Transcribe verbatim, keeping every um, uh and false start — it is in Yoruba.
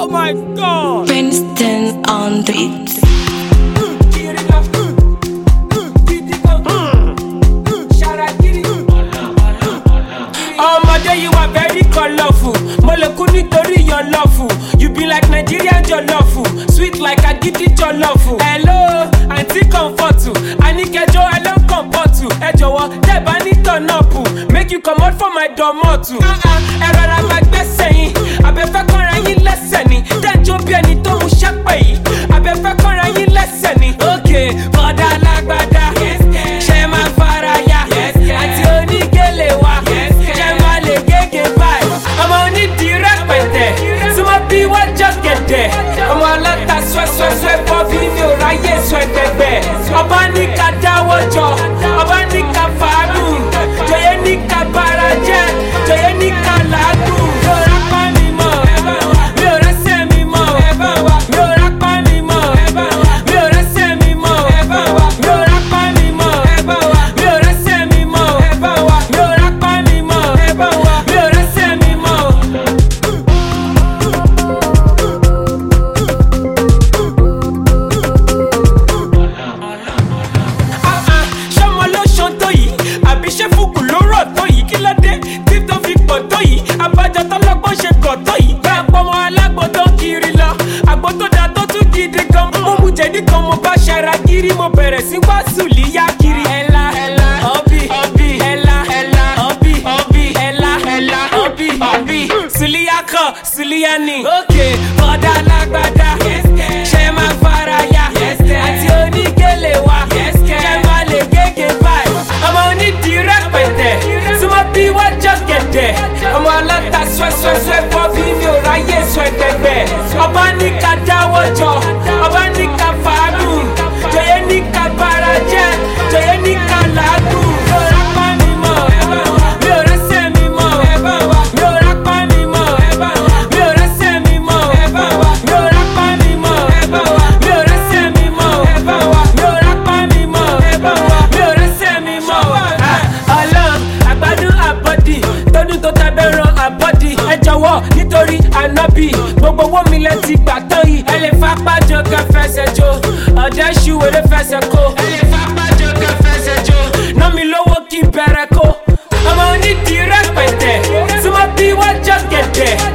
my God. Princeton on the beat. Ọmọdé, you are very colorful. Moleku nítorí your lawful. You be like Nigerian jollofu, sweet like agidi jollofu. Hello, aunty comfort you. Anikejo I don't comport you. Ẹ jọ̀wọ́, tẹ́ bá ní turn up, make you come out for my domotu. Ẹ rọra máa gbẹ́sẹ̀ yín, abẹ́fẹ́ kọ́ra yín lẹ́sẹ̀ ni. Tẹ́jọ́ bí ẹni tó mú ṣẹ́pẹ̀ yìí, abẹ́fẹ́ kọ́ra yín lẹ́sẹ̀ ni. Okay, bọ́dà alágbádá, ṣe máa fara ya, àti onígèlè wa. Just get there. I'm all let that sweat, sweat, sweat for video. Right, yes, sweat that bed. Abanika dawojo, abanika faru, joyenika baraje, joyenika lagu. Yo rapa mi mo, yo rese mi mo, yo rapa mi mo, yo rese mi mo, yo rapa mi mo, yo rese mi mo, yo rapa mi mo, yo rese mi mo. Abájọ tọ́lọ́gbọ́n ṣe gọ̀tọ́ yìí. Bẹ́ẹ̀ pọ́nmọ́ alágbó tó ń kiri lọ. Àgbo tó dáa tó tún gidi gan. Mo mú jẹ̀dí kan mo bá ṣara kiri. Mo bẹ̀rẹ̀ sí wá sùlíyá kiri. Ẹ̀la ẹ̀la ọ̀bì ọ̀bì ẹ̀la ẹ̀la ọ̀bì ọ̀bì ẹ̀la ẹ̀la ọ̀bì ọ̀bì. Sùlíyá kan sùlíyá ni. Òkè bọ́dà alágbádá. Ṣé máa fara ya? Àti onígèlè wa. Ṣé máa lè gègé báyìí? Ọmọ onídìí rẹpẹtẹ. Súnmọ́ bí wọ́n just get there. Ọmọ aláta sweat sweat sweat for video ráyè sweat ẹgbẹ́. Ọba ní ká dáwọ́ jọ, ọba ní ká fàánù, jòyè ní ká bara jẹ́, jòyè ní ká làágùn. Mi ò rápá mi mọ̀, mi ò rẹ́sẹ̀ mi mọ̀, mi ò rápá mi mọ̀, mi ò rẹ́sẹ̀ mi mọ̀, mi ò rápá mi mọ̀, mi ò rẹ́sẹ̀ mi mọ̀, mi ò rápá mi mọ̀, mi ò rẹ́sẹ̀ mi mọ̀. Ọlọ́run àgbàdùn àbọ̀dì tọdún tó tábẹ́ràn àbọ̀dì. Ẹ jọ̀wọ́ nítorí ànábì gbogbo owó mi lẹ ti gbà tán yìí. Ẹ lè fapá jọ kẹ́ fẹsẹ̀ jó, ọ̀dẹ́ ṣùwé lè fẹsẹ̀ kó. Ẹ lè fapá jọ kẹ́ fẹsẹ̀ jó, ná mi lówó kí n bẹ̀rẹ̀ kó. Ọmọ onídìí rẹpẹtẹ, súnmọ́ bí wọ́n just get there.